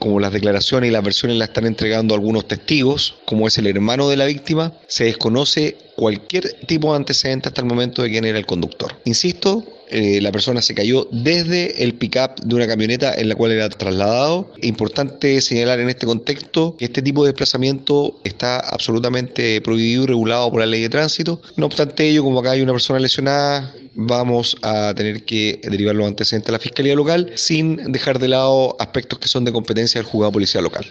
como las declaraciones y las versiones las están entregando algunos testigos, como es el hermano de la víctima, se desconoce cualquier tipo de antecedente hasta el momento de quién era el conductor. Insisto, la persona se cayó desde el pick-up de una camioneta en la cual era trasladado. Es importante señalar en este contexto que este tipo de desplazamiento está absolutamente prohibido y regulado por la ley de tránsito. No obstante ello, como acá hay una persona lesionada, vamos a tener que derivar los antecedentes a la Fiscalía Local sin dejar de lado aspectos que son de competencia del juzgado policial local.